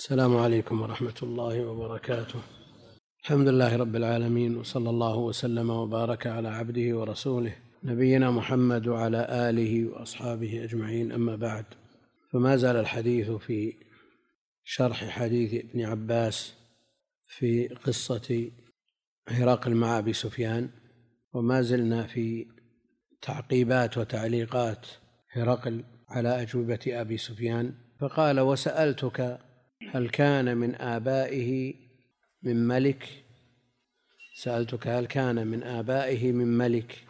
السلام عليكم ورحمة الله وبركاته. الحمد لله رب العالمين، وصلى الله وسلم وبارك على عبده ورسوله نبينا محمد وعلى آله وأصحابه أجمعين، أما بعد، فما زال الحديث في شرح حديث ابن عباس في قصة هرقل مع أبي سفيان، وما زلنا في تعقيبات وتعليقات هرقل على أجوبة أبي سفيان. فقال: وسألتك هل كان من آبائه من ملك؟ سألتك هل كان من آبائه من ملك،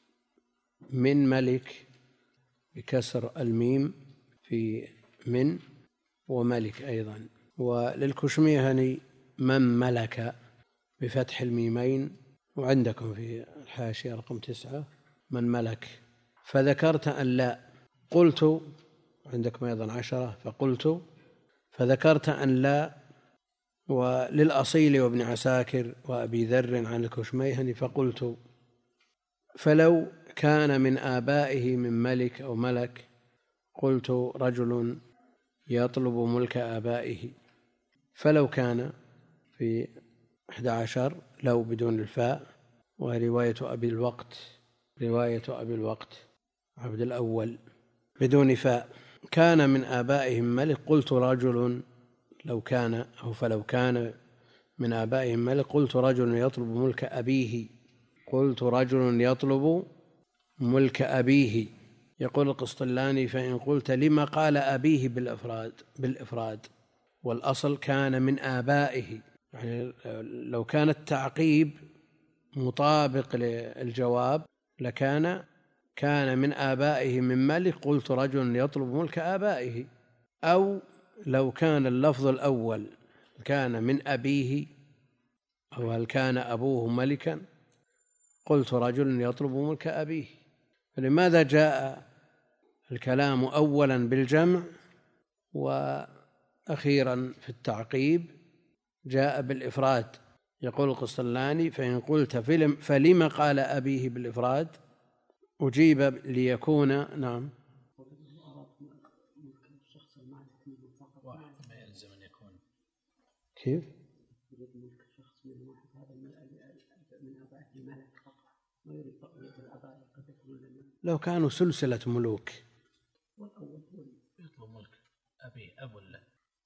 من ملك بكسر الميم في من، وملك أيضا، وللكشميهني من ملك بفتح الميمين، وعندكم في الحاشية رقم 9 من ملك. فذكرت أن لا، قلت عندكم أيضا 10 فقلت، فذكرت أن لا، وللأصيل وابن عساكر وأبي ذر عن الكشميهني فقلت: فلو كان من آبائه من ملك أو ملك، قلت: رجل يطلب ملك آبائه. فلو كان في 11 لو بدون الفاء، ورواية أبي الوقت، رواية أبي الوقت عبد الأول بدون فاء، كان من آبائهم ملك، قلت: رجل لو كان، أو فلو كان من آبائهم ملك، قلت: رجل يطلب ملك أبيه، قلت: رجل يطلب ملك أبيه. يقول القسطلاني: فإن قلت لما قال أبيه بالإفراد، والأصل كان من آبائه، يعني لو كان التعقيب مطابق للجواب لكان من آبائه من ملك، قلت: رجل يطلب ملك آبائه. أو لو كان اللفظ الأول كان من أبيه، أو هل كان أبوه ملكا، قلت: رجل يطلب ملك أبيه. فلماذا جاء الكلام أولا بالجمع وأخيرا في التعقيب جاء بالإفراد؟ يقول القسطلاني: فإن قلت فلما قال أبيه بالإفراد، أجيب ليكون نعم. ما يلزم أن يكون كيف؟ لو كانوا سلسلة ملوك يطلب ملك أبيه أب له.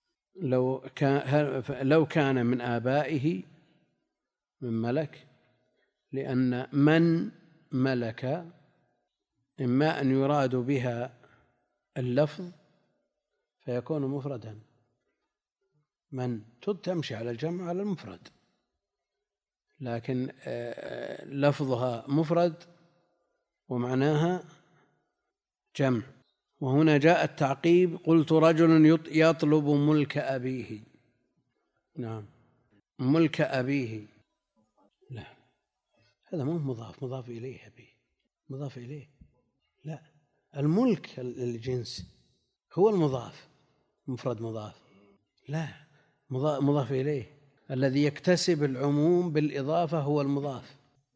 لو كان من آبائه من ملك، لأن من ملك إما أن يراد بها اللفظ فيكون مفردا، من تمشي على الجمع على المفرد، لكن لفظها مفرد ومعناها جمع. وهنا جاء التعقيب: قلت: رجل يطلب ملك أبيه. نعم، ملك أبيه، لا، هذا مو مضاف إليه، أبيه مضاف إليه، لا، الملك الجنس هو المضاف، مفرد مضاف، لا، مضاف إليه. الذي يكتسب العموم بالإضافة هو المضاف،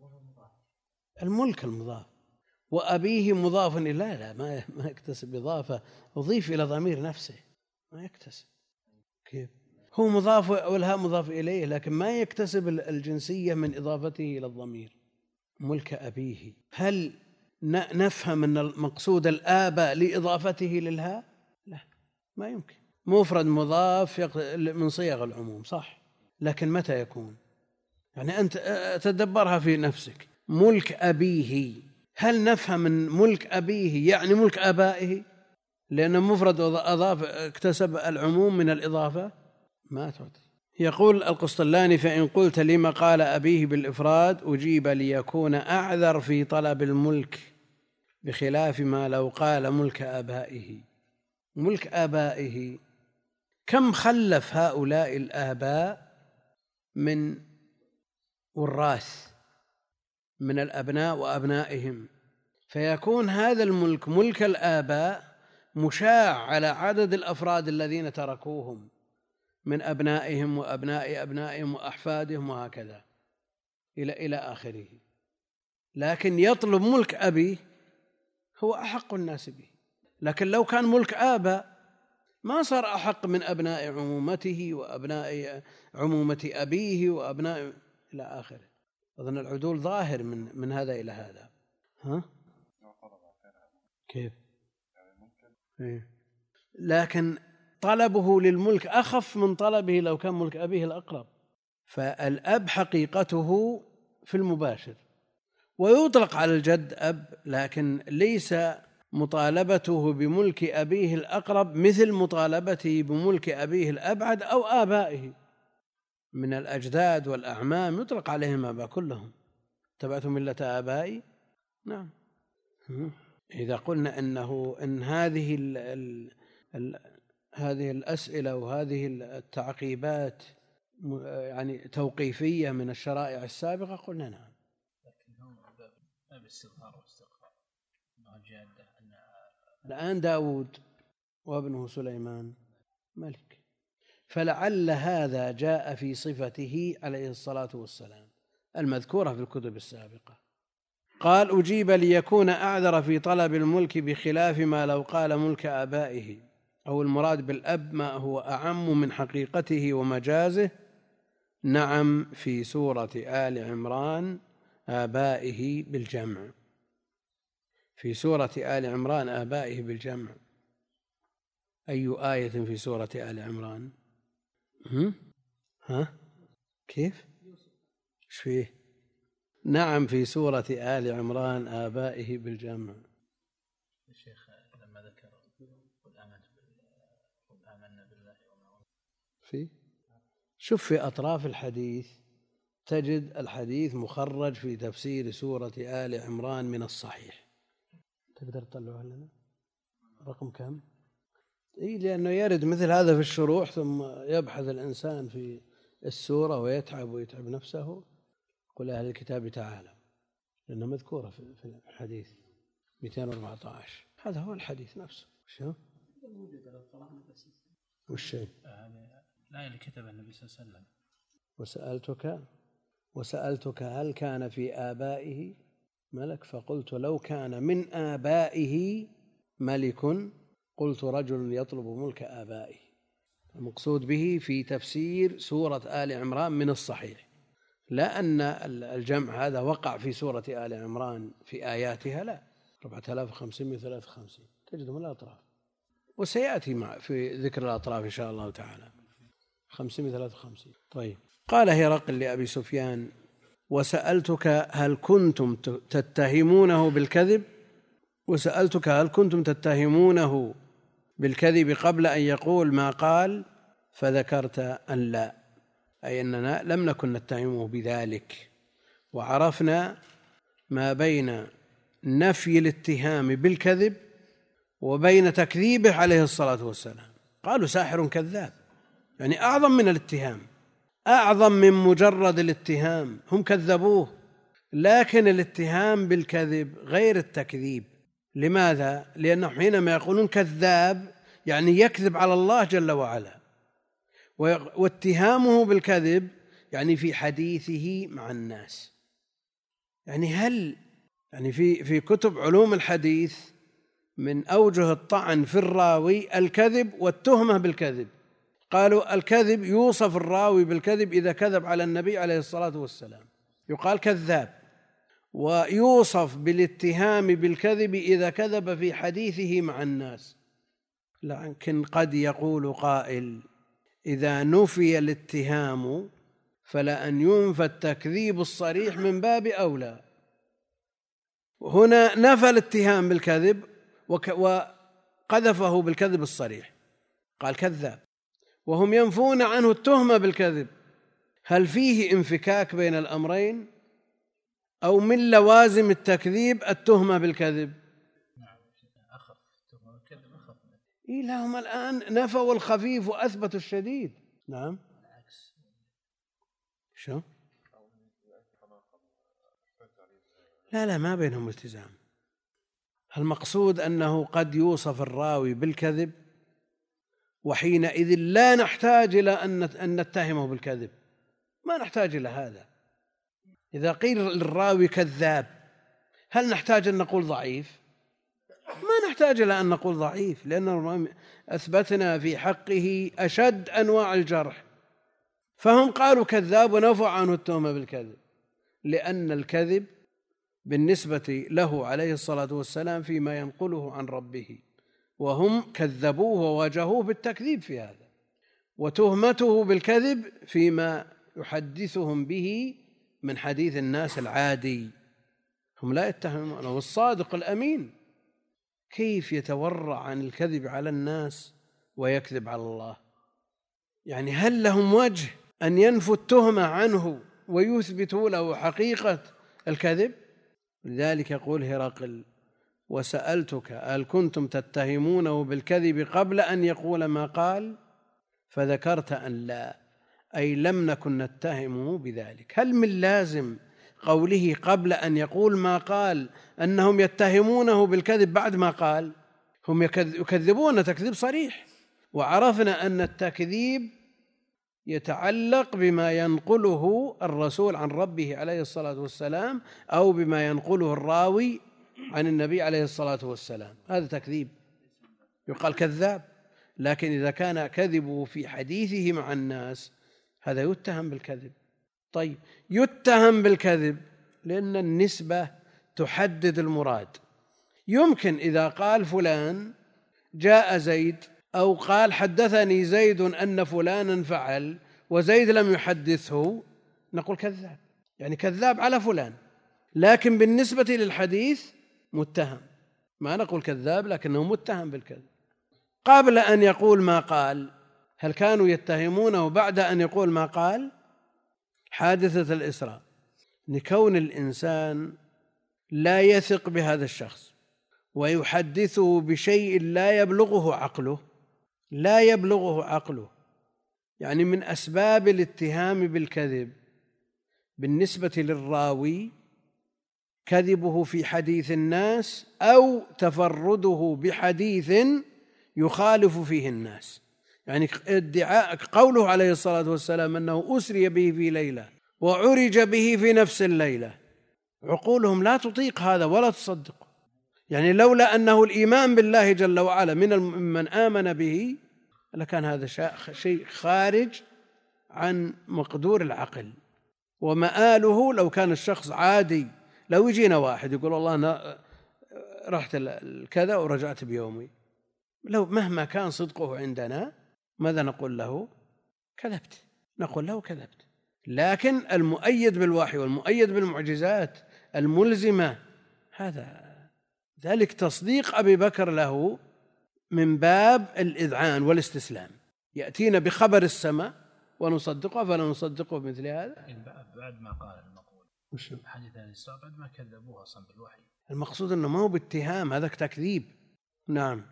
الملك المضاف، وأبيه مضاف إليه، لا ما يكتسب إضافة، أضيف إلى ضمير نفسه، ما يكتسب. كيف؟ هو مضاف والها مضاف إليه، لكن ما يكتسب الجنسية من إضافته إلى الضمير. ملك أبيه، هل نفهم أن المقصود الآباء لإضافته للها؟ لا، ما يمكن. مفرد مضاف من صيغ العموم صح، لكن متى يكون؟ يعني أنت تدبرها في نفسك. ملك أبيه، هل نفهم أن ملك أبيه يعني ملك آبائه لأن مفرد أضاف اكتسب العموم من الإضافة؟ ما تعطي. يقول القسطلاني: فإن قلت لما قال أبيه بالإفراد، أجيب ليكون أعذر في طلب الملك، بخلاف ما لو قال ملك آبائه. ملك آبائه، كم خلف هؤلاء الآباء من وراث من الأبناء وأبنائهم، فيكون هذا الملك ملك الآباء مشاع على عدد الأفراد الذين تركوهم من أبنائهم وأبناء أبنائهم وأحفادهم وهكذا إلى آخره. لكن يطلب ملك أبي هو أحق الناس به. لكن لو كان ملك آباء ما صار أحق من أبناء عمومته وأبناء عمومة أبيه وأبناء إلى آخره. أظن العدول ظاهر من هذا إلى هذا. ها؟ كيف؟ إيه؟ لكن طلبه للملك أخف من طلبه لو كان ملك أبيه الأقرب. فالأب حقيقته في المباشر، ويطلق على الجد أب، لكن ليس مطالبته بملك أبيه الأقرب مثل مطالبته بملك أبيه الأبعد أو آبائه من الأجداد والأعمام، يطلق عليهم آباء كلهم. تبعت ملة آبائي. نعم. إذا قلنا إن هذه الأسئلة وهذه التعقيبات يعني توقيفية من الشرائع السابقة قلنا نعم. لكن هم باب استغفار واستغفار. الآن داود وابنه سليمان ملك، فلعل هذا جاء في صفته عليه الصلاة والسلام المذكورة في الكتب السابقة. قال: أجيب ليكون أعذر في طلب الملك بخلاف ما لو قال ملك آبائه، أو المراد بالأب ما هو أعم من حقيقته ومجازه. نعم، في سورة آل عمران آبائه بالجمع. في سورة آل عمران آبائه بالجمع. أي آية في سورة آل عمران؟ كيف؟ إيش فيه؟ نعم، في سورة آل عمران آبائه بالجمع. الشيخ لما ذكر قل آمنا بالله وما في شوف في أطراف الحديث تجد الحديث مخرج في تفسير سورة آل عمران من الصحيح. تقدر تطلعه لنا رقم كم؟ لأنه يرد مثل هذا في الشروح، ثم يبحث الإنسان في السورة ويتعب نفسه. قل أهل الكتاب تعالى، لأنها مذكورة في الحديث 214. هذا هو الحديث نفسه. شو؟ والشيء لا اللي كتب النبي صلى الله عليه وسلم: وسألتك هل كان في آبائه ملك، فقلت لو كان من آبائه ملك قلت رجل يطلب ملك آبائه. المقصود به في تفسير سورة آل عمران من الصحيح، لا أن الجمع هذا وقع في سورة آل عمران في آياتها، لا، 4553 تجده من الأطراف، وسيأتي في ذكر الأطراف إن شاء الله تعالى 553. طيب، قال هرقل لأبي سفيان: وسألتك هل كنتم تتهمونه بالكذب؟ وسألتك هل كنتم تتهمونه بالكذب قبل أن يقول ما قال؟ فذكرت أن لا، أي أننا لم نكن نتهمه بذلك، وعرفنا ما بين نفي الاتهام بالكذب وبين تكذيبه عليه الصلاة والسلام. قالوا ساحر كذاب، يعني أعظم من الاتهام، أعظم من مجرد الاتهام. هم كذبوه، لكن الاتهام بالكذب غير التكذيب. لماذا؟ لأنه حينما يقولون كذاب يعني يكذب على الله جل وعلا، واتهامه بالكذب يعني في حديثه مع الناس. يعني في كتب علوم الحديث من أوجه الطعن في الراوي الكذب والتهمة بالكذب. قالوا الكذب يوصف الراوي بالكذب إذا كذب على النبي عليه الصلاة والسلام يقال كذاب، ويوصف بالاتهام بالكذب إذا كذب في حديثه مع الناس. لكن قد يقول قائل: إذا نفي الاتهام فلأن ينفى التكذيب الصريح من باب أولى. هنا نفى الاتهام بالكذب وقذفه بالكذب الصريح، قال كذاب، وهم ينفون عنه التهمة بالكذب. هل فيه انفكاك بين الأمرين، أو من لوازم التكذيب التهمة بالكذب؟ أخف تهمة بالكذب أخف. لا، هم الآن نفوا الخفيف وأثبتوا الشديد. نعم. شو؟ لا ما بينهم التزام. المقصود أنه قد يوصف الراوي بالكذب، وحينئذ لا نحتاج إلى أن نتهمه بالكذب، ما نحتاج إلى هذا. إذا قيل للراوي كذاب هل نحتاج أن نقول ضعيف؟ ما نحتاج إلى أن نقول ضعيف، لأن أثبتنا في حقه أشد أنواع الجرح، فهم قالوا كذاب ونفوا عنه التهمة بالكذب، لأن الكذب بالنسبة له عليه الصلاة والسلام فيما ينقله عن ربه، وهم كذبوه وواجهوه بالتكذيب في هذا، وتهمته بالكذب فيما يحدثهم به من حديث الناس العادي. هم لا يتهمونه الصادق الأمين، كيف يتورع عن الكذب على الناس ويكذب على الله؟ يعني هل لهم وجه أن ينفوا التهمة عنه ويثبتوا له حقيقة الكذب؟ لذلك يقول هرقل: وسألتك هل كنتم تتهمونه بالكذب قبل أن يقول ما قال؟ فذكرت أن لا، أي لم نكن نتهمه بذلك. هل من لازم قوله قبل أن يقول ما قال أنهم يتهمونه بالكذب بعد ما قال؟ هم يكذبون تكذيب صريح، وعرفنا أن التكذيب يتعلق بما ينقله الرسول عن ربه عليه الصلاة والسلام، أو بما ينقله الراوي عن النبي عليه الصلاة والسلام، هذا تكذيب يقال كذاب. لكن إذا كان كذبه في حديثه مع الناس هذا يتهم بالكذب. طيب، يتهم بالكذب لأن النسبة تحدد المراد. يمكن إذا قال فلان جاء زيد، أو قال حدثني زيد أن فلانا فعل وزيد لم يحدثه، نقول كذاب، يعني كذاب على فلان، لكن بالنسبة للحديث متهم، ما نقول كذاب لكنه متهم بالكذب. قبل أن يقول ما قال، هل كانوا يتهمونه بعد أن يقول ما قال؟ حادثة الإسراء، لكون الإنسان لا يثق بهذا الشخص ويحدثه بشيء لا يبلغه عقله، يعني من أسباب الاتهام بالكذب بالنسبة للراوي كذبه في حديث الناس أو تفرده بحديث يخالف فيه الناس. يعني ادعاء قوله عليه الصلاة والسلام أنه أسري به في ليلة وعرج به في نفس الليلة، عقولهم لا تطيق هذا ولا تصدق. يعني لولا أنه الإيمان بالله جل وعلا من آمن به لكان هذا شيء خارج عن مقدور العقل ومآله. لو كان الشخص عادي، لو يجينا واحد يقول والله أنا رحت كذا ورجعت بيومي، لو مهما كان صدقه عندنا ماذا نقول له؟ كذبت، نقول له كذبت. لكن المؤيد بالوحي والمؤيد بالمعجزات الملزمة هذا، ذلك تصديق أبي بكر له من باب الإذعان والاستسلام، يأتينا بخبر السماء ونصدقه فلا نصدقه بمثل هذا. بعد ما قال المقول حديث الإسراء بعد ما كذبوه أصلا بالوحي، المقصود أنه ما هو باتهام، هذا تكذيب. نعم،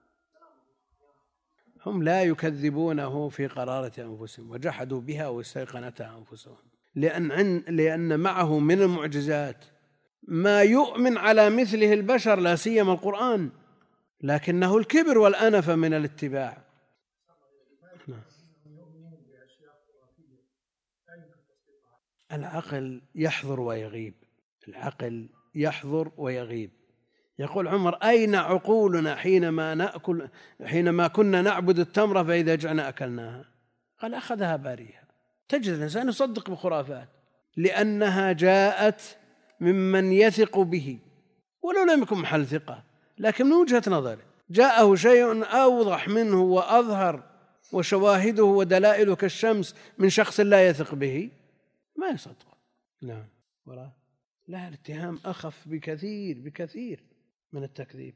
هم لا يكذبونه في قرارة أنفسهم وجحدوا بها واستيقنتها أنفسهم، لأن معه من المعجزات ما يؤمن على مثله البشر، لا سيما القرآن، لكنه الكبر والأنف من الاتباع. العقل يحضر ويغيب. يقول عمر: أين عقولنا حينما كنا نعبد التمرة فإذا جعنا أكلناها؟ قال: أخذها باريها. تجد الإنسان يصدق بخرافات لأنها جاءت ممن يثق به ولو لم يكن محل ثقة، لكن من وجهة نظره جاءه شيء أوضح منه وأظهر وشواهده ودلائله كالشمس من شخص لا يثق به، ما يصدق. نعم، لا، الاتهام أخف بكثير من التكذيب.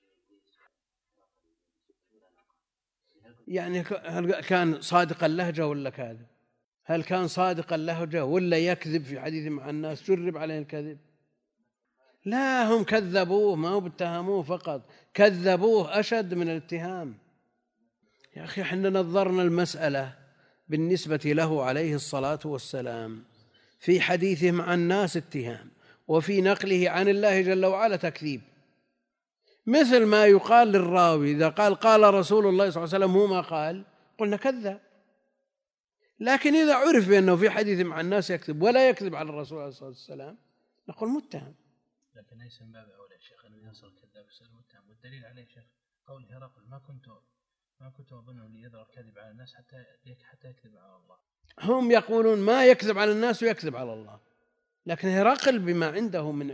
يعني هل كان صادق اللهجة ولا كاذب؟ هل كان صادق اللهجة ولا يكذب في حديث مع الناس جرب عليه الكذب؟ لا، هم كذبوه، ما هو باتهموه فقط، كذبوه أشد من الاتهام. يا أخي احنا نظرنا المسألة بالنسبة له عليه الصلاة والسلام في حديثه مع الناس اتهام، وفي نقله عن الله جل وعلا تكذيب. مثل ما يقال للراوي إذا قال رسول الله صلى الله عليه وسلم هو ما قال، قلنا كذب. لكن إذا عرف بأنه في حديث مع الناس يكذب ولا يكذب على الرسول عليه الصلاة والسلام نقول متهم. لكن ليس من باب أولى يا شيخ أن يصل الكذاب يصير متهم. والدليل عليه شيخ قول هرقل ما كنت أظنه ليظهر الكذب على الناس حتى يكذب على الله. هم يقولون ما يكذب على الناس ويكذب على الله، لكن هرقل بما عنده من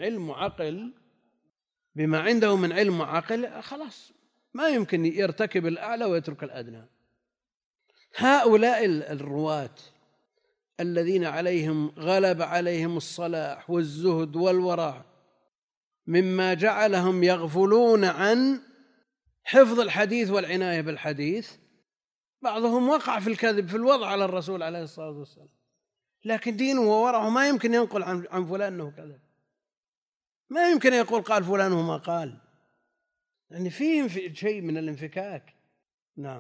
علم وعقل خلاص ما يمكن يرتكب الأعلى ويترك الأدنى. هؤلاء الرواة الذين غلب عليهم الصلاح والزهد والورع مما جعلهم يغفلون عن حفظ الحديث والعناية بالحديث، بعضهم وقع في الكذب في الوضع على الرسول عليه الصلاة والسلام، لكن دينه وورعه ما يمكن ينقل عن فلان أنه كذب، ما يمكن يقول قال فلان وما قال، يعني فيهم شيء من الانفكاك. نعم.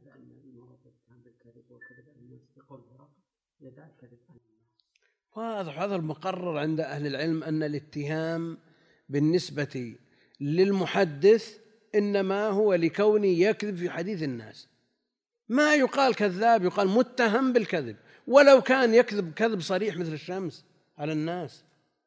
واضح هذا المقرر عند أهل العلم أن الاتهام بالنسبة للمحدث إنما هو لكونه يكذب في حديث الناس، ما يقال كذاب، يقال متهم بالكذب، ولو كان كذب صريح مثل الشمس على الناس،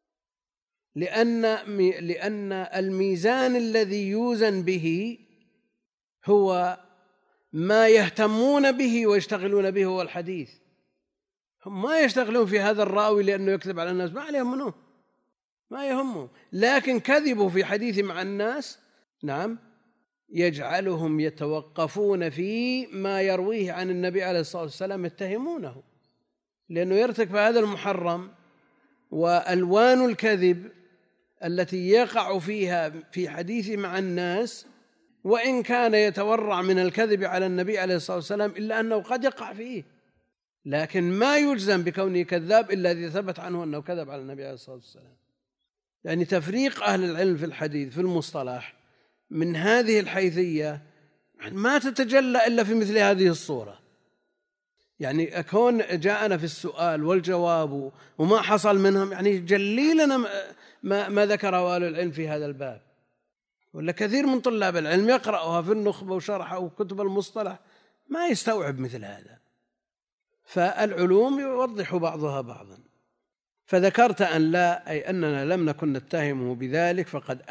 لأن الميزان الذي يوزن به هو ما يهتمون به ويشتغلون به هو الحديث. هم ما يشتغلون في هذا الراوي لأنه يكذب على الناس، ما عليهم منه، ما يهمهم، لكن كذبوا في حديث مع الناس نعم يجعلهم يتوقفون في ما يرويه عن النبي عليه الصلاة والسلام، يتهمونه لأنه يرتكب هذا المحرم. وألوان الكذب التي يقع فيها في حديث مع الناس وإن كان يتورع من الكذب على النبي عليه الصلاة والسلام إلا أنه قد يقع فيه، لكن ما يجزم بكونه كذاب إلا إذا ثبت عنه أنه كذب على النبي عليه الصلاة والسلام. يعني تفريق أهل العلم في الحديث في المصطلح من هذه الحيثية ما تتجلى إلا في مثل هذه الصورة. يعني أكون جاءنا في السؤال والجواب وما حصل منهم، يعني جلي لنا ما ذكره أهل العلم في هذا الباب، ولا كثير من طلاب العلم يقرأها في النخبة وشرحها وكتب المصطلح ما يستوعب مثل هذا. فالعلوم يوضح بعضها بعضا. فذكرت أن لا، أي أننا لم نكن نتهمه بذلك، فقد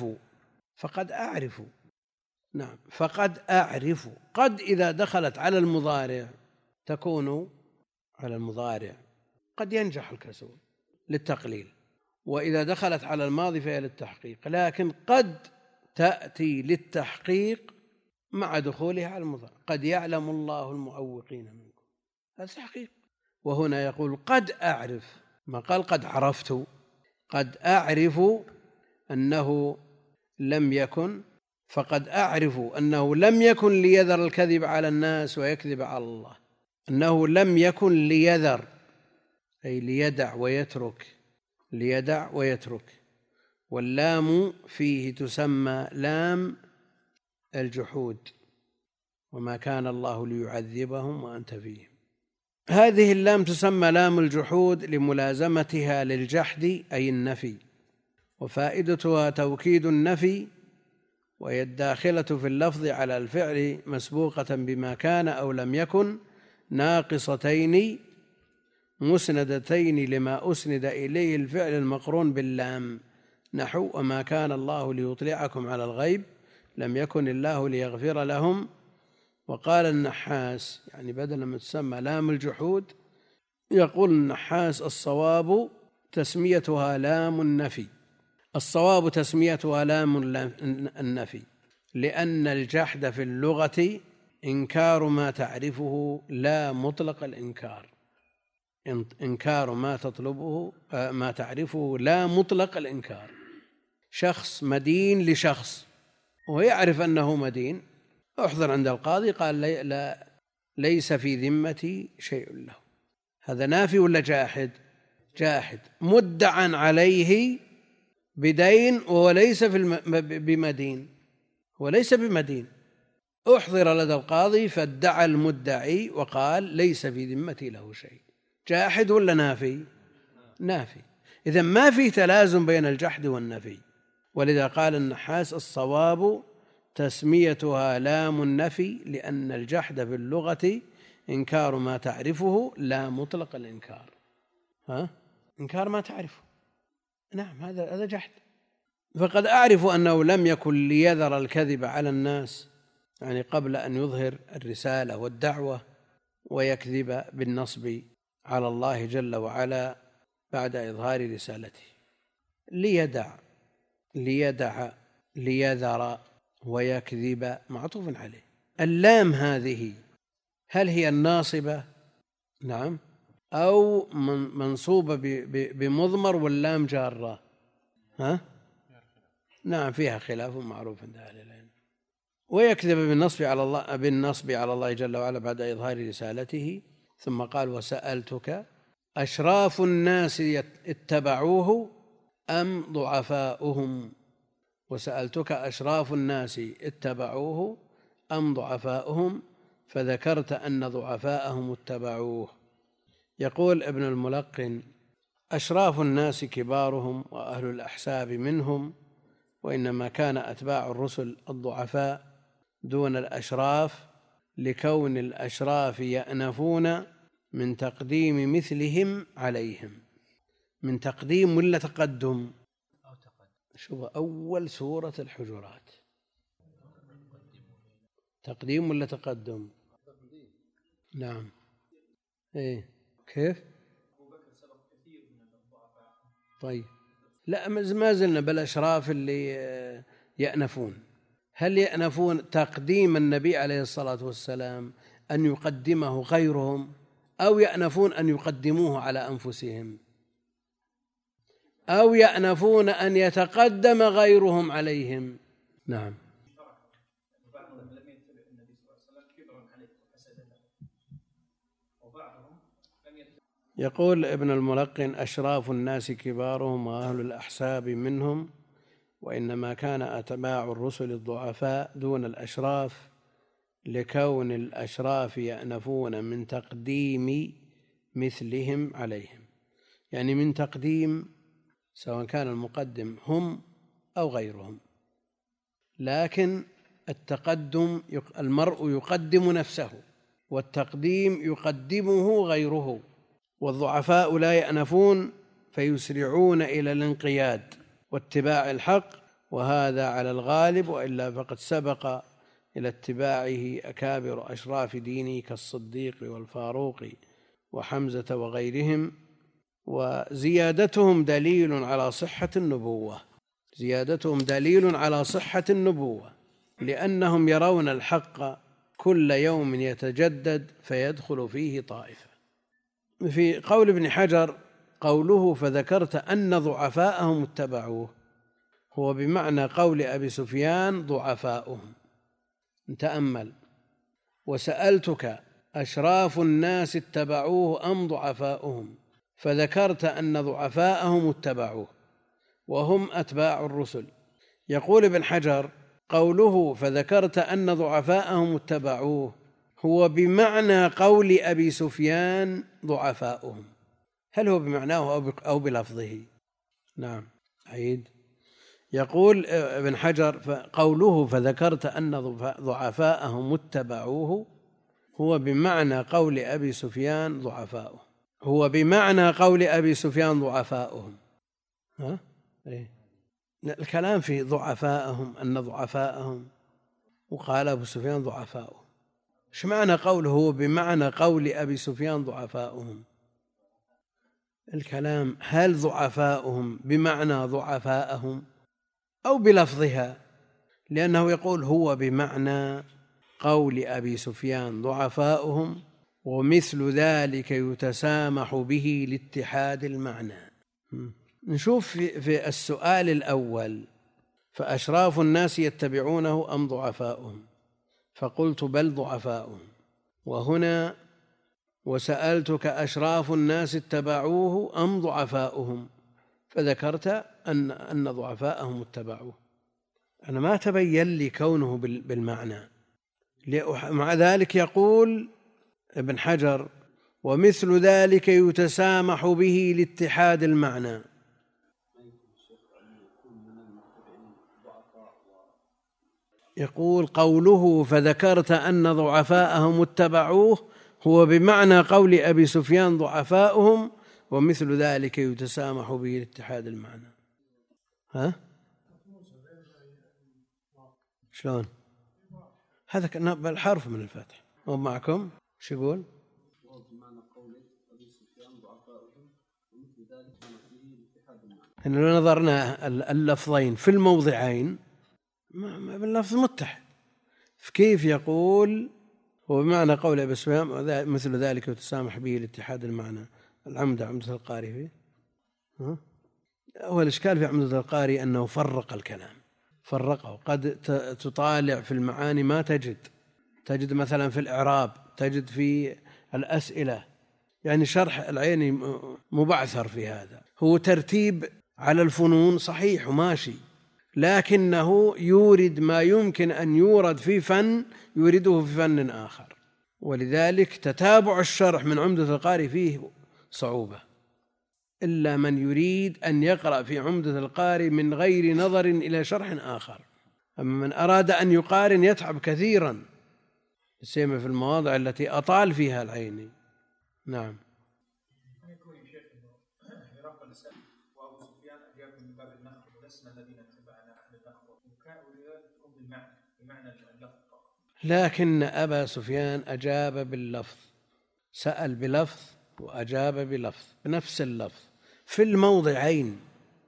أعرف نعم فقد أعرف. قد إذا دخلت على المضارع تكون على المضارع قد ينجح الكسر للتقليل، وإذا دخلت على الماضي فهي للتحقيق، لكن قد تأتي للتحقيق مع دخولها على المضارع. قد يعلم الله المعوقين منكم، هذا تحقيق. وهنا يقول قد أعرف، ما قال قد عرفت، قد أعرف أنه لم يكن، فقد أعرف أنه لم يكن ليذر الكذب على الناس ويكذب على الله، أنه لم يكن ليذر أي ليدع ويترك. واللام فيه تسمى لام الجحود، وما كان الله ليعذبهم وأنت فيهم. هذه اللام تسمى لام الجحود لملازمتها للجحد أي النفي، وفائدتها توكيد النفي، وهي الداخلة في اللفظ على الفعل مسبوقة بما كان أو لم يكن، ناقصتين مسندتين لما أسند إليه الفعل المقرون باللام، نحو وما كان الله ليطلعكم على الغيب لم يكن الله ليغفر لهم. وقال النحاس يعني بدل ما تسمى لام الجحود يقول النحاس الصواب تسميتها لام النفي، الصواب تسميتها لام النفي، لأن الجحد في اللغة إنكار ما تعرفه لا مطلق الإنكار، إنكار ما تطلبه ما تعرفه لا مطلق الإنكار. شخص مدين لشخص ويعرف أنه مدين، أحضر عند القاضي قال لا ليس في ذمتي شيء له، هذا نافي ولا جاحد؟ جاحد، مدعى عليه بدين وهو ليس بمدين، وليس بمدين. أحضر لدى القاضي فادعى المدعي وقال ليس في ذمتي له شيء، جاحد ولا نافي؟ نافي. إذن ما في تلازم بين الجحد والنفي، ولذا قال النحاس الصواب تسميتها لام النفي، لأن الجحد في اللغة إنكار ما تعرفه لا مطلق الإنكار. إنكار ما تعرفه، نعم هذا جحد، فقد أعرف أنه لم يكن ليذر الكذب على الناس، يعني قبل أن يظهر الرسالة والدعوة، ويكذب بالنصب على الله جل وعلا بعد إظهار رسالته. ليذر ويكذب معطوف عليه. اللام هذه هل هي الناصبة؟ نعم، أو منصوبة بمضمر واللام جارة؟ نعم، فيها خلاف معروف عند أهل العلم. ويكذب بالنصب على الله جل وعلا بعد إظهار رسالته. ثم قال: وسألتك أشراف الناس اتبعوه أم ضعفاؤهم؟ وسألتك أشراف الناس اتبعوه أم ضعفاؤهم، فذكرت أن ضعفاءهم اتبعوه. يقول ابن الملقن: أشراف الناس كبارهم وأهل الأحساب منهم، وإنما كان أتباع الرسل الضعفاء دون الأشراف، لكون الأشراف يأنفون من تقديم مثلهم عليهم. من تقديم ولا تقدم؟ شوف أول سورة الحجرات، تقديم ولا تقدم؟ نعم. إيه كيف؟ طيب، لا، ما زلنا بالأشراف اللي يأنفون. هل يأنفون تقديم النبي عليه الصلاة والسلام أن يقدمه غيرهم، أو يأنفون أن يقدموه على أنفسهم، أو يأنفون أن يتقدم غيرهم عليهم؟ نعم. يقول ابن الملقن: أشراف الناس كبارهم وأهل الأحساب منهم، وإنما كان أتباع الرسل الضعفاء دون الأشراف، لكون الأشراف يأنفون من تقديم مثلهم عليهم، يعني من تقديم سواء كان المقدم هم أو غيرهم. لكن التقدم المرء يقدم نفسه، والتقديم يقدمه غيره، والضعفاء لا يأنفون فيسرعون إلى الانقياد واتباع الحق، وهذا على الغالب، وإلا فقد سبق إلى اتباعه أكابر أشراف دينه كالصديق والفاروق وحمزة وغيرهم. وزيادتهم دليل على صحة النبوة، زيادتهم دليل على صحة النبوة، لأنهم يرون الحق كل يوم يتجدد فيدخل فيه طائفة. في قول ابن حجر قوله: فذكرت أن ضعفاءهم اتبعوه، هو بمعنى قول أبي سفيان: ضعفاؤهم. تأمل: وسألتك أشراف الناس اتبعوه أم ضعفاؤهم، فذكرت أن ضعفاءهم اتبعوه وهم أتباع الرسل. يقول ابن حجر: قوله فذكرت أن ضعفاءهم اتبعوه هو بمعنى قول أبي سفيان ضعفاؤهم. هل هو بمعناه أو بلفظه؟ نعم، عيد. يقول ابن حجر: قوله فذكرت أن ضعفاءهم اتبعوه هو بمعنى قول أبي سفيان ضعفاؤهم، هو بمعنى قول أبي سفيان ضعفاؤهم. إيه؟ الكلام في ضعفاءهم، أن ضعفاءهم، وقال أبو سفيان ضعفاؤهم. ايش معنى قوله هو بمعنى قول أبي سفيان ضعفاؤهم؟ الكلام هل ضعفاؤهم بمعنى ضعفاءهم أو بلفظها؟ لأنه يقول هو بمعنى قول أبي سفيان ضعفاؤهم، ومثل ذلك يتسامح به لاتحاد المعنى. نشوف في السؤال الأول: فأشراف الناس يتبعونه أم ضعفاؤهم؟ فقلت: بل ضعفاؤهم. وهنا: وسألتك أشراف الناس اتبعوه أم ضعفاؤهم، فذكرت أن ضعفاءهم اتبعوه. أنا ما تبين لي كونه بالمعنى. مع ذلك يقول ابن حجر: ومثل ذلك يتسامح به لاتحاد المعنى. يقول: قوله فذكرت أن ضعفاءهم اتبعوه هو بمعنى قول أبي سفيان ضعفاؤهم، ومثل ذلك يتسامح به لاتحاد المعنى. شلون؟ هذا بالحرف من الفتح. ومعكم شو يقول؟ إن لو نظرنا اللفظين في الموضعين باللفظ متحد، كيف يقول وبمعنى قول أبي سفيان مثل ذلك وتسامح به لاتحاد المعنى؟ عمدة القاري فيه هو الإشكال في عمدة القاري أنه فرق الكلام، فرقه. قد تطالع في المعاني ما تجد مثلا في الإعراب، تجد في الأسئلة، يعني شرح العيني مبعثر في هذا. هو ترتيب على الفنون صحيح وماشي، لكنه يورد ما يمكن أن يورد في فن يورده في فن آخر، ولذلك تتابع الشرح من عمدة القاري فيه صعوبة، إلا من يريد أن يقرأ في عمدة القاري من غير نظر إلى شرح آخر. أما من أراد أن يقارن يتعب كثيرا، سيما في المواضع التي أطال فيها العيني. نعم. لكن أبا سفيان أجاب باللفظ، سأل بلفظ وأجاب بلفظ بنفس اللفظ في الموضعين.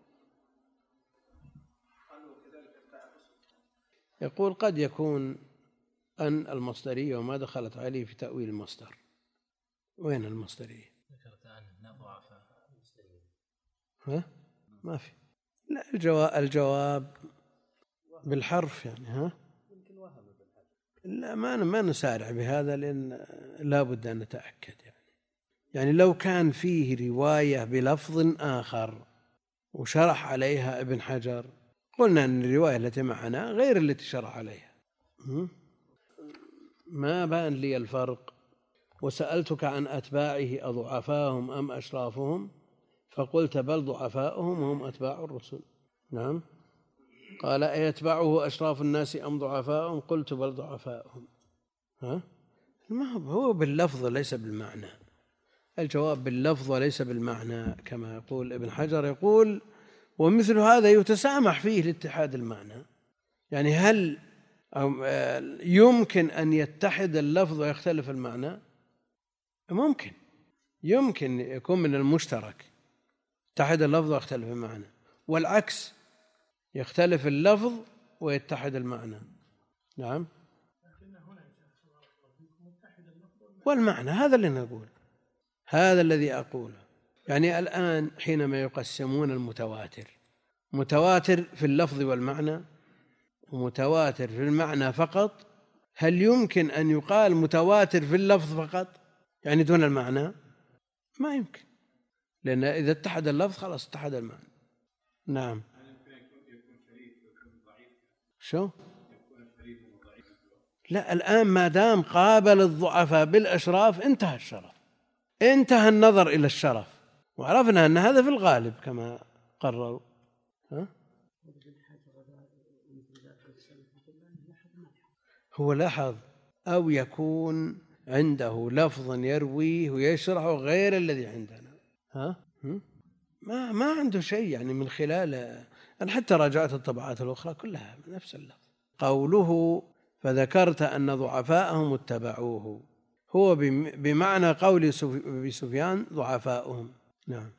يقول قد يكون أن المصدرية وما دخلت عليه في تأويل المصدر. وين المصدرية؟ ذكرت أن ضعفاء ها؟ ما في. لا، الجواب بالحرف يعني. ها؟ لا، ما نسارع بهذا، لأن لا بد أن نتأكد. يعني لو كان فيه رواية بلفظ آخر وشرح عليها ابن حجر قلنا أن الرواية التي معنا غير التي شرح عليها. ما بان لي الفرق. وسألتك عن أتباعه أضعفاهم أم أشرافهم، فقلت بل ضعفاؤهم وهم أتباع الرسل. نعم. قال أيتبعه أشراف الناس أم ضعفاؤهم، قلت بل ضعفاؤهم. ما هو باللفظ ليس بالمعنى. الجواب باللفظ وليس بالمعنى، كما يقول ابن حجر، يقول ومثل هذا يتسامح فيه لاتحاد المعنى. يعني هل يمكن أن يتحد اللفظ ويختلف المعنى؟ ممكن يكون من المشترك يتحد اللفظ ويختلف المعنى، والعكس يختلف اللفظ ويتحد المعنى. نعم. والمعنى هذا اللي نقول، هذا الذي أقوله. يعني الآن حينما يقسمون المتواتر، متواتر في اللفظ والمعنى ومتواتر في المعنى فقط، هل يمكن أن يقال متواتر في اللفظ فقط يعني دون المعنى؟ ما يمكن، لأن إذا اتحد اللفظ خلاص اتحد المعنى. نعم. شو؟ لا، الآن ما دام قابل الضعفاء بالأشراف انتهى الشرف، انتهى النظر إلى الشرف، وعرفنا أن هذا في الغالب كما قرروا. هو لاحظ أو يكون عنده لفظ يرويه ويشرحه غير الذي عندنا. ما عنده شيء، يعني من خلال أنا حتى راجعت الطبعات الأخرى كلها نفس اللفظ. قوله فذكرت أن ضعفاءهم اتبعوه هو بمعنى قول أبي سفيان ضعفاؤهم. نعم.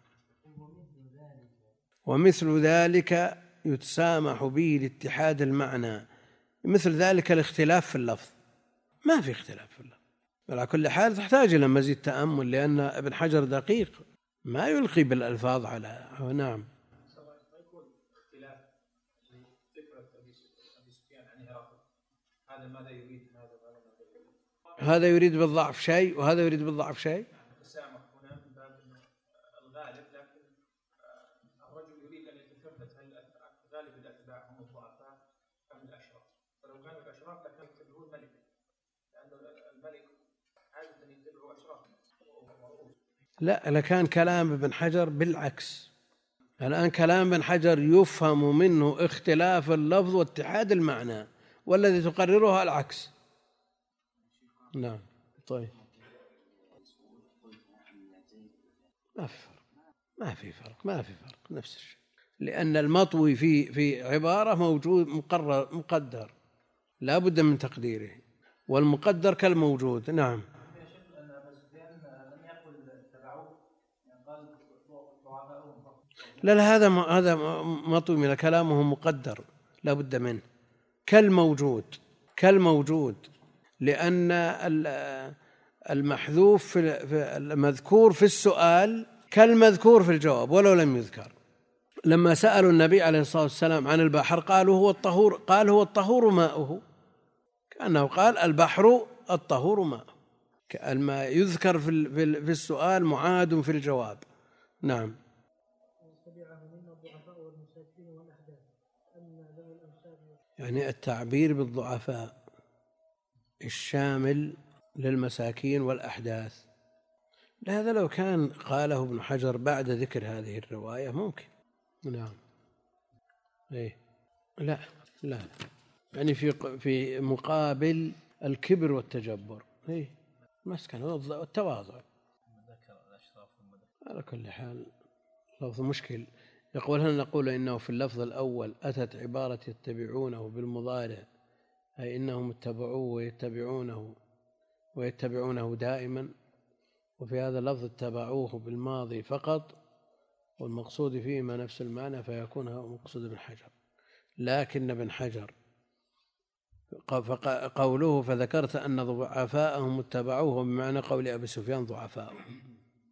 ومثل ذلك يتسامح به لاتحاد المعنى، مثل ذلك الاختلاف في اللفظ. ما في اختلاف في اللفظ، على كل حال تحتاج إلى مزيد تأمل، لأن ابن حجر دقيق ما يلقي بالألفاظ على. نعم. هذا يريد بالضعف شيء وهذا يريد بالضعف شيء. التسامح هنا من باب الغالب، لكن الرجل يريد ان يتثبت هل غالب الاتباع هم الضعفاء ام الاشراف؟ فلو كانوا الاشراف لكانوا يتبعون الملك، لان الملك عاده يتبعوا اشراف. لا، لكان كلام ابن حجر بالعكس. الآن كلام ابن حجر يفهم منه اختلاف اللفظ واتحاد المعنى، والذي تقررها العكس. نعم. طيب، ما في فرق نفس الشيء، لأن المطوي في عبارة موجود مقدر، لا بد من تقديره، والمقدر كالموجود. نعم. لا هذا مطوي من كلامه مقدر لا بد منه كالموجود، لأن المحذوف في المذكور في السؤال كالمذكور في الجواب ولو لم يذكر. لما سألوا النبي عليه الصلاة والسلام عن البحر قالوا هو الطهور، قال هو الطهور ماؤه، كأنه قال البحر الطهور ماؤه. الماء يذكر في السؤال معاد في الجواب. نعم. يعني التعبير بالضعفاء الشامل للمساكين والأحداث، لهذا لو كان قاله ابن حجر بعد ذكر هذه الرواية ممكن. نعم. إيه؟ لا يعني في مقابل الكبر والتجبر. إيه؟ المسكن والتواضع. على كل حال لفظ مشكل. يقول هل نقول إنه في اللفظ الأول أتت عبارة يتبعونه بالمضارع، أي إنهم اتبعوه ويتبعونه دائما، وفي هذا اللفظ اتبعوه بالماضي فقط والمقصود فيهما نفس المعنى فيكون هو مقصود ابن حجر. لكن ابن حجر قوله فذكرت أن ضعفاءهم اتبعوه بمعنى قول أبي سفيان ضعفاءهم،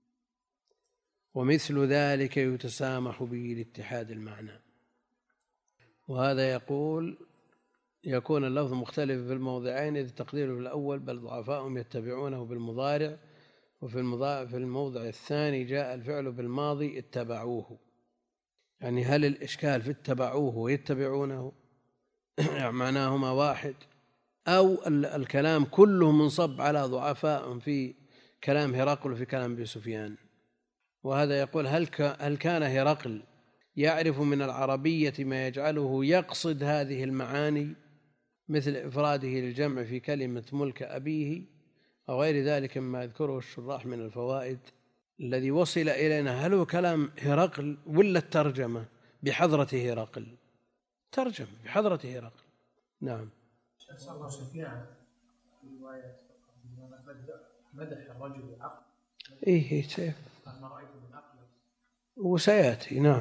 ومثل ذلك يتسامح به لاتحاد المعنى. وهذا يقول يكون اللفظ مختلف في الموضعين، إذ تقديره في الأول بل ضعفاءهم يتبعونه بالمضارع، وفي الموضع الثاني جاء الفعل بالماضي اتبعوه. يعني هل الإشكال في اتبعوه ويتبعونه معناهما واحد، أو الكلام كله منصب على ضعفاء في كلام هرقل وفي كلام أبي سفيان؟ وهذا يقول هل كان هرقل يعرف من العربية ما يجعله يقصد هذه المعاني مثل إفراده للجمع في كلمة ملك أبيه أو غير ذلك مما يذكره الشراح من الفوائد الذي وصل إلينا؟ هل هو كلام هرقل ولا الترجمة بحضرة هرقل؟ ترجم بحضرة هرقل. نعم. الله سفيان في رواية مدح الرجل العقل. إيه ما رأيت من عقل وسيأتي. نعم.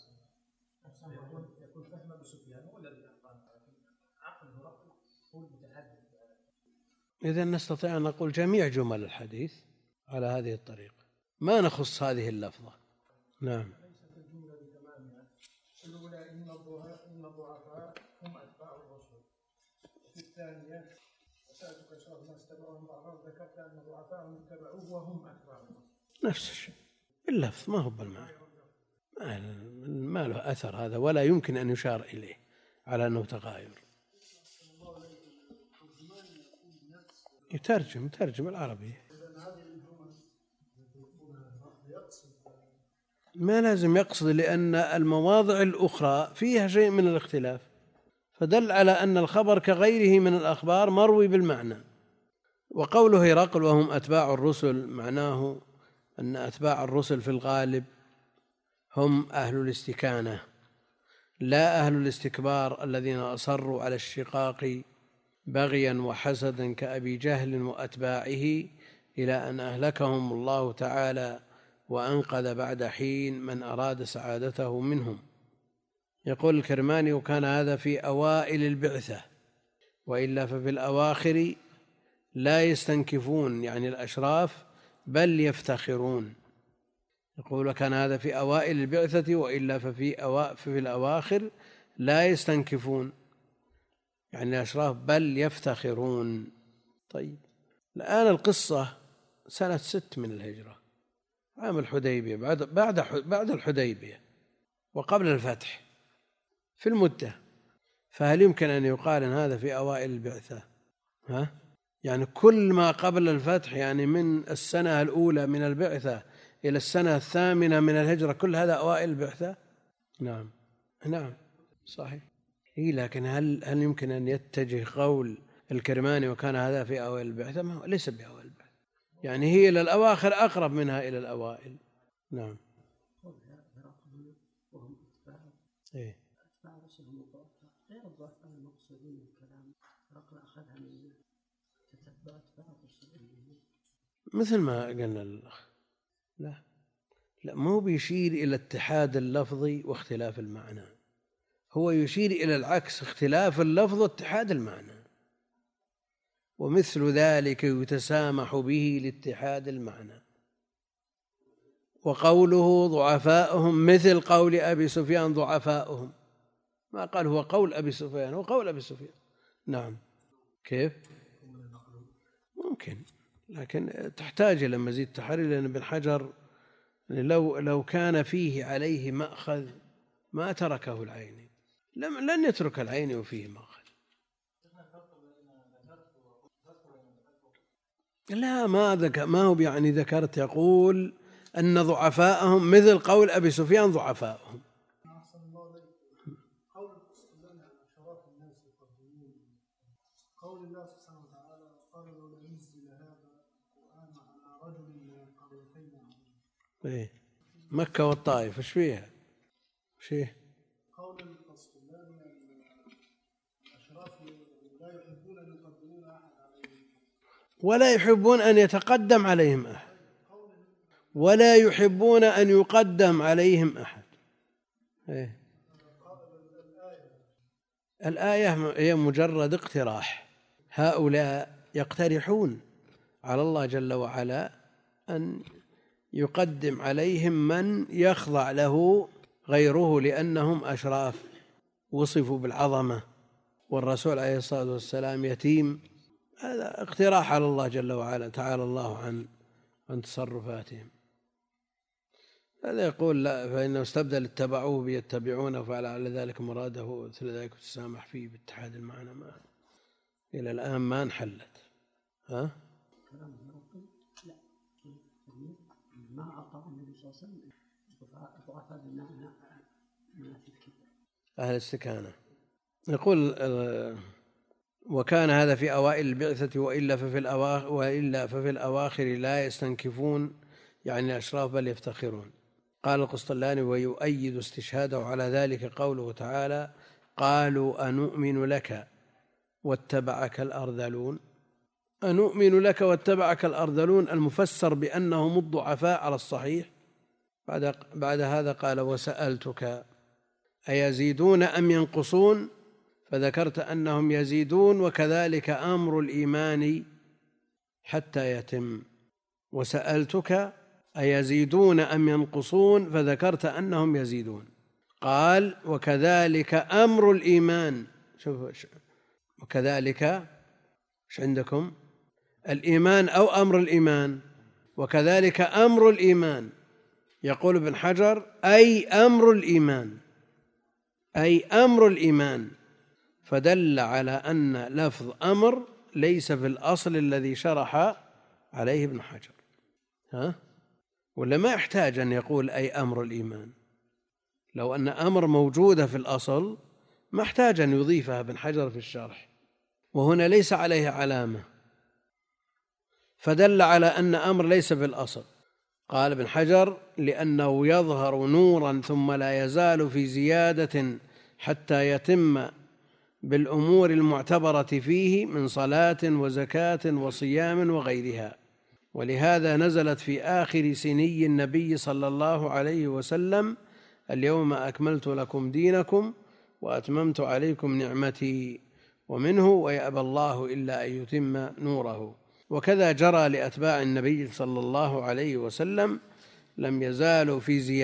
يكون فهم أبو سفيان هو الذي أخطأ، عقل هرقل هو المتحدث. إذا نستطيع أن نقول جميع جمل الحديث على هذه الطريقة، ما نخص هذه اللفظة. نعم. ليست الجملة بتمامها. الأولى إن الضعفاء هم أتباع الرسول، وفي الثانية وسألتك أشرف الناس اتبعوهم ضعفاء، ذكرت أن ضعفاءهم اتبعوه وهم أتباع الرسول. نفس الشيء اللفظ ما هو بالمعنى، ما له أثر هذا، ولا يمكن أن يشار إليه على أنه تغاير. يترجم العربية، ما لازم يقصد، لأن المواضع الأخرى فيها شيء من الاختلاف، فدل على أن الخبر كغيره من الأخبار مروي بالمعنى. وقوله هرقل وهم أتباع الرسل معناه أن أتباع الرسل في الغالب هم أهل الاستكانة، لا أهل الاستكبار الذين أصروا على الشقاق بغيا وحسدا كأبي جهل وأتباعه، إلى أن أهلكهم الله تعالى وأنقذ بعد حين من أراد سعادته منهم. يقول الكرماني وكان هذا في أوائل البعثة، وإلا ففي الأواخر لا يستنكفون يعني الأشراف بل يفتخرون. يقول كان هذا في أوائل البعثة وإلا ففي الأواخر لا يستنكفون يعني الأشراف بل يفتخرون. طيب الآن القصة سنة 6 من الهجرة، عام الحديبية، بعد الحديبية وقبل الفتح في المدة، فهل يمكن أن يقال أن هذا في أوائل البعثة؟ يعني كل ما قبل الفتح، يعني من السنة الأولى من البعثة إلى السنة 8 من الهجرة، كل هذا أوائل البعثة. نعم صحيح. لكن هل يمكن أن يتجه قول الكرماني وكان هذا في أوائل البعثة؟ ما هو ليس بأوائل البعثة، يعني هي إلى الأواخر أقرب منها إلى الأوائل. نعم. مثل ما قلنا الأخ، لا ما هو بيشير إلى اتحاد اللفظ واختلاف المعنى، هو يشير إلى العكس، اختلاف اللفظ واتحاد المعنى، ومثل ذلك يتسامح به لاتحاد المعنى. وقوله ضعفاؤهم مثل قول أبي سفيان ضعفاؤهم، ما قال هو قول أبي سفيان، هو قول أبي سفيان. نعم. كيف؟ ممكن، لكن تحتاج إلى مزيد تحري، لأن ابن حجر لو كان فيه عليه مأخذ ما تركه العيني، لن يترك العيني وفيه مأخذ. لا ما هو يعني ذكرت، يقول أن ضعفاءهم مثل قول أبي سفيان ضعفاءهم. قول الله سبحانه وتعالى قال لولا نزل هذا القرآن على رجل من القريتين. مكة والطائف ايش فيها؟ شيء قول القسطلاني الأشراف لا يحبون أن يقدمون أحد عليهم ولا يحبون أن يتقدم عليهم أحد، ولا يحبون أن يقدم عليهم أحد. الآية هي مجرد اقتراح، هؤلاء يقترحون على الله جل وعلا أن يقدم عليهم من يخضع له غيره لأنهم أشراف وصفوا بالعظمة، والرسول عليه الصلاة والسلام يتيم. هذا اقتراح على الله جل وعلا، تعالى الله عن تصرفاتهم. هذا يقول لا، فإنه استبدل اتبعوه بيتبعونه، فعل على ذلك مراده، مثل ذلك تسامح فيه باتحاد المعنى. ما إلى الآن ما انحلت. ها؟ ما أعطى النبي صلى الله عليه وسلم ضعفاء بالمعنى أهل الاستكانة. يقول وكان هذا في أوائل البعثة وإلا ففي الأواخر لا يستنكفون، يعني الأشراف، بل يفتخرون. قال القسطلاني ويؤيد استشهاده على ذلك قوله تعالى قالوا أنؤمن لك واتبعك الأرذلون. أنؤمن لك واتبعك الأرذلون المفسر بأنهم الضعفاء على الصحيح. بعد هذا قال وسألتك أيزيدون أم ينقصون، فذكرت أنهم يزيدون، وكذلك أمر الإيمان حتى يتم. وسألتك أيزيدون أم ينقصون، فذكرت أنهم يزيدون. قال وكذلك أمر الإيمان. شوف وكذلك ايش عندكم؟ الإيمان أو أمر الإيمان؟ وكذلك أمر الإيمان. يقول ابن حجر أي أمر الإيمان، أي أمر الإيمان، فدل على أن لفظ أمر ليس في الأصل الذي شرح عليه ابن حجر. ولا ما يحتاج أن يقول أي أمر الإيمان؟ لو أن أمر موجودة في الأصل ما احتاج أن يضيفها ابن حجر في الشرح، وهنا ليس عليه علامة، فدل على أن أمر ليس في الأصل. قال ابن حجر لأنه يظهر نورا ثم لا يزال في زيادة حتى يتم بالأمور المعتبرة فيه من صلاة وزكاة وصيام وغيرها، ولهذا نزلت في آخر سني النبي صلى الله عليه وسلم اليوم أكملت لكم دينكم وأتممت عليكم نعمتي، ومنه ويأبى الله إلا أن يتم نوره. وكذا جرى لأتباع النبي صلى الله عليه وسلم، لم يزالوا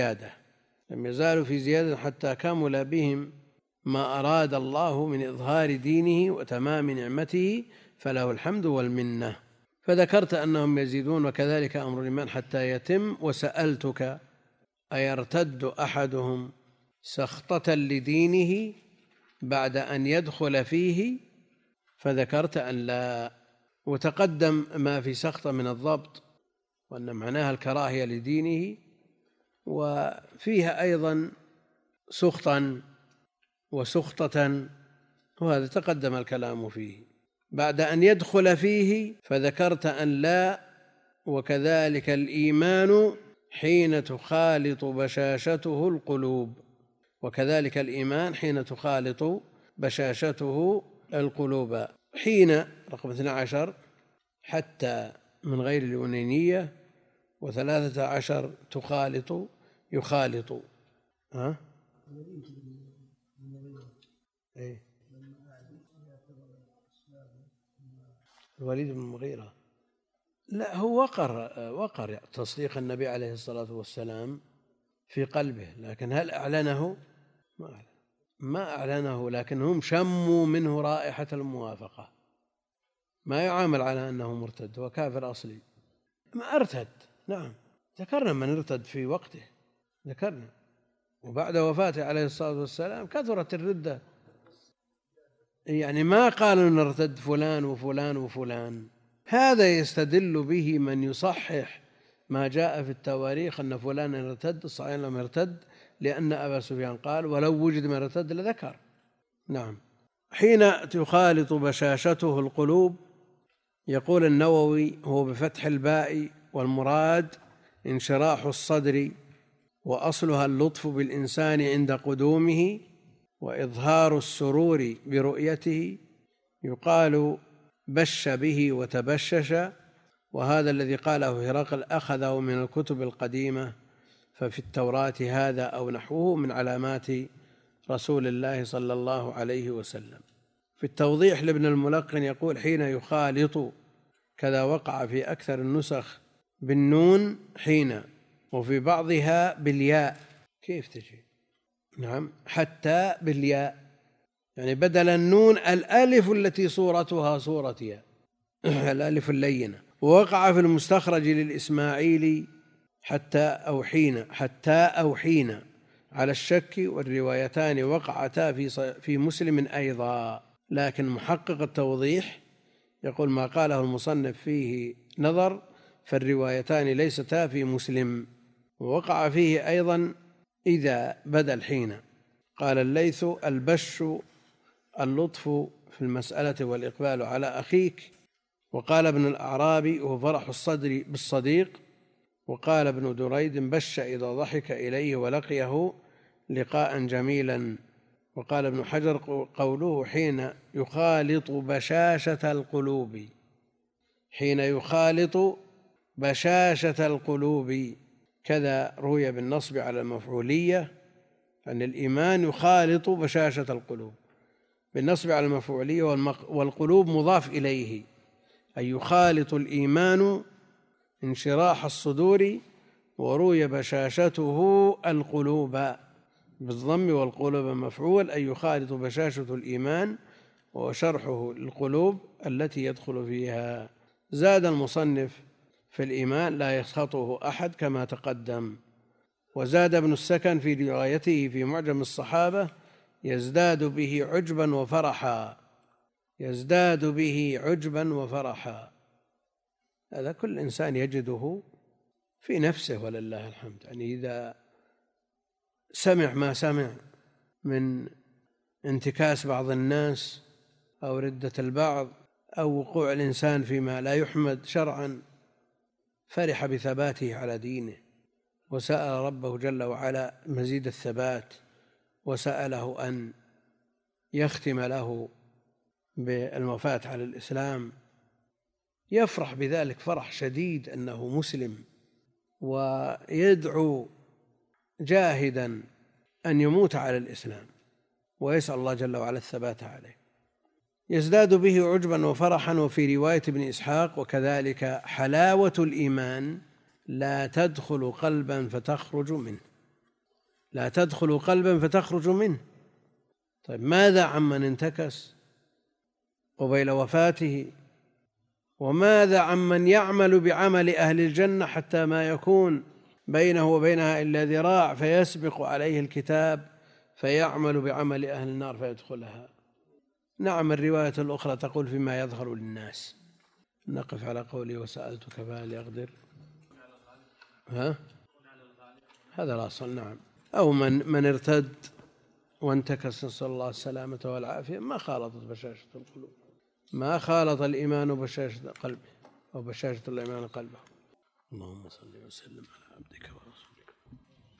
في زيادة حتى كمل بهم ما أراد الله من إظهار دينه وتمام نعمته، فله الحمد والمنة. فذكرت أنهم يزيدون وكذلك أمر الإيمان حتى يتم. وسألتك أيرتد أحدهم سخطة لدينه بعد أن يدخل فيه، فذكرت أن لا. وتقدم ما في سخطة من الضبط، وأن معناها الكراهية لدينه، وفيها أيضا سخطا وسخطة، وهذا تقدم الكلام فيه. بعد أن يدخل فيه فذكرت أن لا. وكذلك الإيمان حين تخالط بشاشته القلوب، وكذلك الإيمان حين تخالط بشاشته القلوب. حين رقم 12 حتى من غير اليونانية، و13 تخالط يخالط. ها؟ إيه؟ الوليد بن المغيرة لا، هو وقر تصديق النبي عليه الصلاة والسلام في قلبه، لكن هل أعلنه؟ ما أعلنه، لكن هم شموا منه رائحة الموافقة. ما يعامل على أنه مرتد، هو كافر أصلي. ما ارتد، نعم، ذكرنا من ارتد في وقته، ذكرنا. وبعد وفاته عليه الصلاة والسلام كثرت الردة، يعني ما قالوا أن ارتد فلان وفلان وفلان. هذا يستدل به من يصحح ما جاء في التواريخ أن فلان ارتد. الصحيح لم يرتد، لأن أبا سفيان قال ولو وجد من ارتد لذكر. نعم. حين يخالط بشاشته القلوب، يقول النووي هو بفتح الباء، والمراد انشراح الصدر، وأصلها اللطف بالإنسان عند قدومه وإظهار السرور برؤيته. يقال بش به وتبشش، وهذا الذي قاله هرقل أخذه من الكتب القديمة، ففي التوراة هذا أو نحوه من علامات رسول الله صلى الله عليه وسلم. في التوضيح لابن الملقن يقول حين يخالط، كذا وقع في أكثر النسخ بالنون حين، وفي بعضها بالياء. كيف تجي؟ نعم، حتى بالياء، يعني بدل النون الألف التي صورتها صورة ياء، الألف اللينة. ووقع في المستخرج للإسماعيلي حتى أو حين على الشك، والروايتان وقعتا في مسلم أيضا. لكن محقق التوضيح يقول ما قاله المصنف فيه نظر، فالروايتان ليستا في مسلم. ووقع فيه أيضا إذا بدل حين. قال الليث البش اللطف في المسألة والإقبال على أخيك. وقال ابن الأعرابي هو فرح الصدر بالصديق. وقال ابن دريد بش إذا ضحك إليه ولقيه لقاء جميلا. وقال ابن حجر قوله حين يخالط بشاشة القلوب، حين يخالط بشاشة القلوب، كذا روي بالنصب على المفعولية، أن الإيمان يخالط بشاشة القلوب بالنصب على المفعولية، والقلوب مضاف إليه، أي يخالط الإيمان انشراح الصدور. وروي بشاشته القلوب بالضم، والقلوب مفعول، أي يخالط بشاشة الإيمان وشرحه القلوب التي يدخل فيها. زاد المصنف في الإيمان لا يسخطه أحد كما تقدم. وزاد ابن السكن في روايته في معجم الصحابة يزداد به عجبا وفرحا، يزداد به عجبا وفرحا. هذا كل إنسان يجده في نفسه ولله الحمد. يعني إذا سمع ما سمع من انتكاس بعض الناس أو ردة البعض أو وقوع الإنسان فيما لا يحمد شرعا، فرح بثباته على دينه، وسأل ربه جل وعلا مزيد الثبات، وسأله أن يختم له بالوفاة على الإسلام. يفرح بذلك فرح شديد أنه مسلم، ويدعو جاهدا أن يموت على الإسلام، ويسأل الله جل وعلا الثبات عليه. يزداد به عجبا وفرحا. وفي رواية ابن إسحاق وكذلك حلاوة الإيمان لا تدخل قلبا فتخرج منه، لا تدخل قلبا فتخرج منه. طيب ماذا عمن انتكس قبيل وفاته؟ وماذا عمن يعمل بعمل أهل الجنة حتى ما يكون بينه وبينها إلا ذراع فيسبق عليه الكتاب فيعمل بعمل أهل النار فيدخلها؟ نعم، الرواية الأخرى تقول فيما يظهر للناس. نقف على قوله وسألتك فهل يقدر. هذا الأصل. نعم. أو من ارتد وانتكس، نسأل الله السلامة والعافية، ما خالطت بشاشة القلوب، ما خالط الإيمان بشاشة قلبه أو بشاشة الإيمان قلبه. اللهم صل وسلم على عبدك ورسولك.